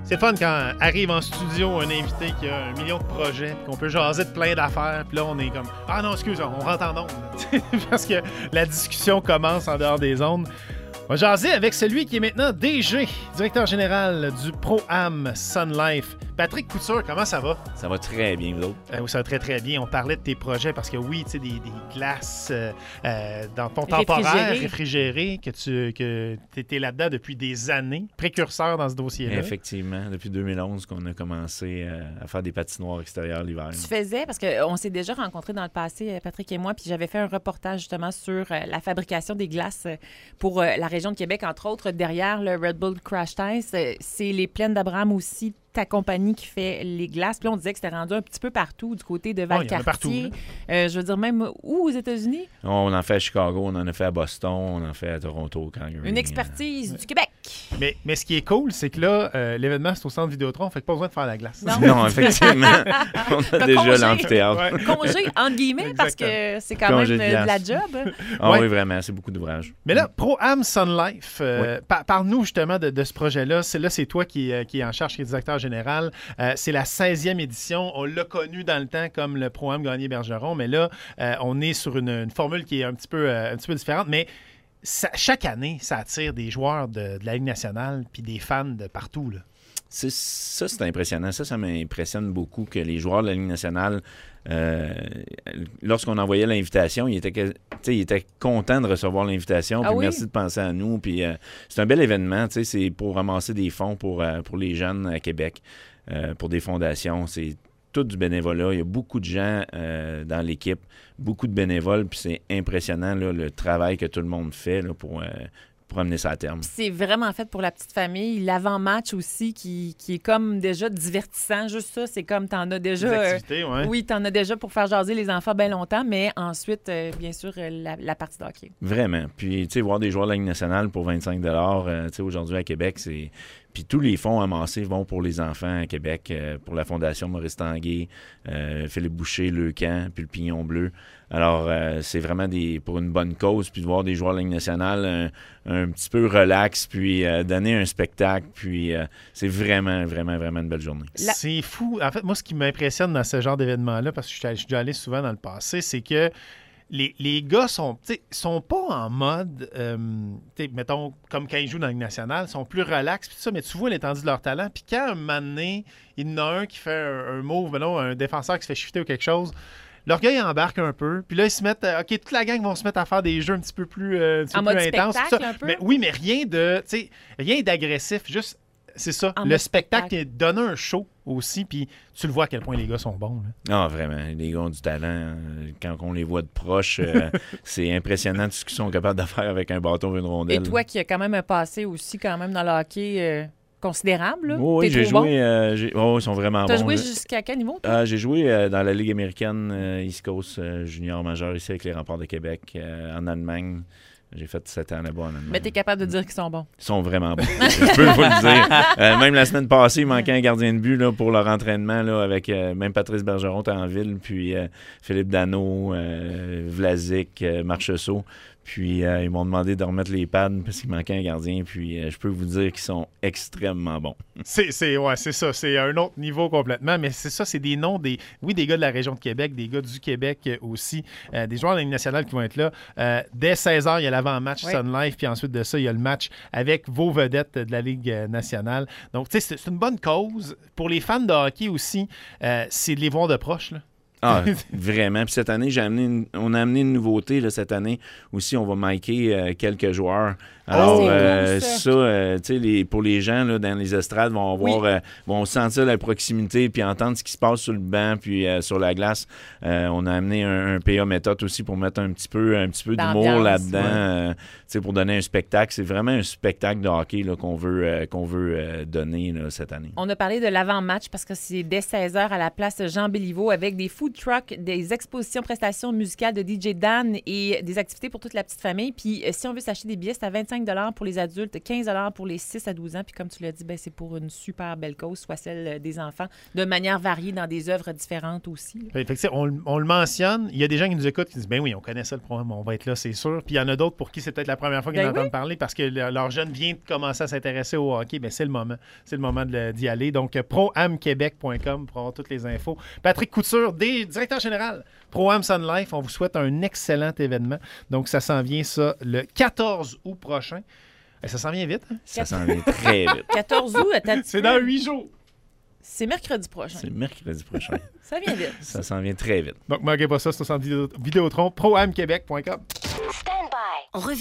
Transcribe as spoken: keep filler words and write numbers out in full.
C'est fun quand arrive en studio un invité qui a un million de projets, puis qu'on peut jaser de plein d'affaires, puis là, on est comme « Ah non, excuse, on rentre en ondes. » Parce que la discussion commence en dehors des ondes. On va jaser avec celui qui est maintenant D G, directeur général du Pro-Am Sun Life. Patrick Couture, comment ça va? Ça va très bien, vous autres? Euh, ça va très, très bien. On parlait de tes projets parce que oui, tu sais, des, des glaces euh, euh, dans ton temporaire, réfrigérées, que tu que étais là-dedans depuis des années, précurseur dans ce dossier-là. Effectivement, depuis deux mille onze qu'on a commencé euh, à faire des patinoires extérieures l'hiver. Tu faisais, parce qu'on s'est déjà rencontrés dans le passé, Patrick et moi, puis j'avais fait un reportage justement sur euh, la fabrication des glaces pour euh, la région de Québec, entre autres, derrière le Red Bull Crash Ice. C'est les Plaines d'Abraham aussi, ta compagnie qui fait les glaces. Puis là, on disait que c'était rendu un petit peu partout, du côté de Valcartier. Oh, euh, je veux dire, même où aux États-Unis? On en fait à Chicago, on en a fait à Boston, on en fait à Toronto. Calgary. Une expertise euh... du Québec. Mais, mais ce qui est cool, c'est que là, euh, l'événement, c'est au centre Vidéotron, fait que pas besoin de faire la glace. Non, non effectivement. On a déjà l'amphithéâtre. Ouais. Congé, entre guillemets, exactement. Parce que c'est quand congé même de, de la job. Ah ouais. Oui, vraiment, c'est beaucoup d'ouvrages. Mais là, Pro-Am Sun Life, euh, oui. par, parle-nous justement de, de ce projet-là. C'est là, c'est toi qui, euh, qui est en charge, qui est directeur général. Euh, c'est la seizième édition. On l'a connu dans le temps comme le Pro-Am Gagné-Bergeron, mais là, euh, on est sur une, une formule qui est un petit peu, euh, un petit peu différente. Mais ça, chaque année, ça attire des joueurs de, de la Ligue nationale puis des fans de partout, là. C'est, ça, c'est impressionnant. Ça, ça m'impressionne beaucoup que les joueurs de la Ligue nationale, euh, lorsqu'on envoyait l'invitation, ils étaient, ils étaient contents de recevoir l'invitation. Ah puis oui? Merci de penser à nous. Puis, euh, c'est un bel événement. C'est pour ramasser des fonds pour, euh, pour les jeunes à Québec, euh, pour des fondations. C'est tout du bénévolat. Il y a beaucoup de gens euh, dans l'équipe, beaucoup de bénévoles. Puis c'est impressionnant là, le travail que tout le monde fait là, pour... Euh, pour amener ça à terme. C'est vraiment fait pour la petite famille. L'avant-match aussi, qui, qui est comme déjà divertissant. Juste ça, c'est comme t'en as déjà... Des activités, euh, ouais. Oui, t'en as déjà pour faire jaser les enfants bien longtemps, mais ensuite, euh, bien sûr, la, la partie de hockey. Vraiment. Puis, tu sais, voir des joueurs de la Ligue nationale pour vingt-cinq dollars, euh, tu sais, aujourd'hui à Québec, c'est... Puis tous les fonds amassés vont pour les enfants à Québec, euh, pour la Fondation Maurice Tanguay, euh, Philippe Boucher, Leucan, puis le Pignon Bleu. Alors, euh, c'est vraiment des pour une bonne cause, puis de voir des joueurs de la Ligue nationale un, un petit peu relax, puis euh, donner un spectacle, puis euh, c'est vraiment, vraiment, vraiment une belle journée. La... C'est fou. En fait, moi, ce qui m'impressionne dans ce genre d'événement-là, parce que je suis, je suis déjà allé souvent dans le passé, c'est que Les, les gars sont, sont pas en mode, euh, mettons, comme quand ils jouent dans la Ligue nationale, sont plus relax, pis tout ça, mais tu vois l'étendue de leur talent. Puis quand un moment donné, il y en a un qui fait un, un move, mettons, un défenseur qui se fait shifter ou quelque chose, leur gars, il embarque un peu. Puis là, ils se mettent, euh, OK, toute la gang vont se mettre à faire des jeux un petit peu plus, euh, un petit en peu mode plus intenses. spectacle, un peu? Mais, oui, mais rien de, tu sais, rien d'agressif, juste... C'est ça. En le spectacle, spectacle. donne un show aussi, puis tu le vois à quel point les gars sont bons. Là. Ah, vraiment. Les gars ont du talent. Quand on les voit de proche, euh, c'est impressionnant tout ce qu'ils sont capables de faire avec un bâton et une rondelle. Et toi qui as quand même un passé aussi quand même dans le hockey euh, considérable, là. Oh, oui, j'ai trop joué. Bon? Euh, j'ai... Oh, ils sont vraiment T'as bons. joué là. jusqu'à quel niveau, toi? Ah, j'ai joué euh, dans la Ligue américaine euh, East Coast euh, junior majeur ici avec les Remparts de Québec, euh, en Allemagne. J'ai fait sept ans là-bas en Allemagne. Mais t'es capable de dire qu'ils sont bons. Ils sont vraiment bons. Je peux vous le dire. Euh, même la semaine passée, il manquait un gardien de but là, pour leur entraînement là, avec euh, même Patrice Bergeron en ville, puis euh, Philippe Dano, euh, Vlasic, euh, Marchessault. Puis euh, ils m'ont demandé de remettre les pads parce qu'il manquait un gardien. Puis euh, je peux vous dire qu'ils sont extrêmement bons. C'est, c'est, ouais, c'est ça. C'est un autre niveau complètement. Mais c'est ça, c'est des noms, des, oui, des gars de la région de Québec, des gars du Québec aussi, euh, des joueurs de la Ligue nationale qui vont être là. Euh, dès seize heures, il y a l'avant-match oui. Sun Life. Puis ensuite de ça, il y a le match avec vos vedettes de la Ligue nationale. Donc, tu sais, c'est, c'est une bonne cause. Pour les fans de hockey aussi, euh, c'est de les voir de proche, là. Ah, vraiment. Puis cette année, j'ai amené une, on a amené une nouveauté là, cette année. Aussi, on va micer euh, quelques joueurs. Alors, oh, euh, cool, ça, ça euh, tu sais, les, pour les gens là, dans les estrades, vont avoir, oui. euh, vont sentir la proximité puis entendre ce qui se passe sur le banc puis euh, sur la glace. Euh, on a amené un, un P A méthode aussi pour mettre un petit peu, un petit peu d'humour D'ambiance, là-dedans, ouais. euh, tu sais, pour donner un spectacle. C'est vraiment un spectacle de hockey là, qu'on veut, euh, qu'on veut euh, donner là, cette année. On a parlé de l'avant-match parce que c'est dès seize heures à la place Jean Béliveau avec des food trucks, des expositions, prestations musicales de D J Dan et des activités pour toute la petite famille. Puis si on veut s'acheter des billets, c'est à vingt-cinq vingt-cinq dollars pour les adultes, quinze dollars pour les six à douze ans. Puis comme tu l'as dit, ben, c'est pour une super belle cause, soit celle des enfants, de manière variée dans des œuvres différentes aussi. Là. Fait que, on, on le mentionne. Il y a des gens qui nous écoutent qui disent ben oui, on connaît ça le programme, on va être là, c'est sûr. Puis il y en a d'autres pour qui c'est peut-être la première fois qu'ils Ben entendent oui. parler parce que le- leur jeune vient de commencer à s'intéresser au hockey. Ben c'est le moment. C'est le moment de le- d'y aller. Donc, pro am québec point com pour avoir toutes les infos. Patrick Couture, des, directeur général, Pro-Am Sun Life, on vous souhaite un excellent événement. Donc, ça s'en vient, ça, le quatorze août prochain. Et ça s'en vient vite, hein? Ça s'en vient très vite. quatorze août, attends, C'est dans huit jours. c'est mercredi prochain. C'est mercredi prochain. Ça vient vite. Ça s'en vient très vite. Donc, manquez pas ça, c'est au centre Vidéo- Vidéotron, pro am québec point com. Stand by. On revient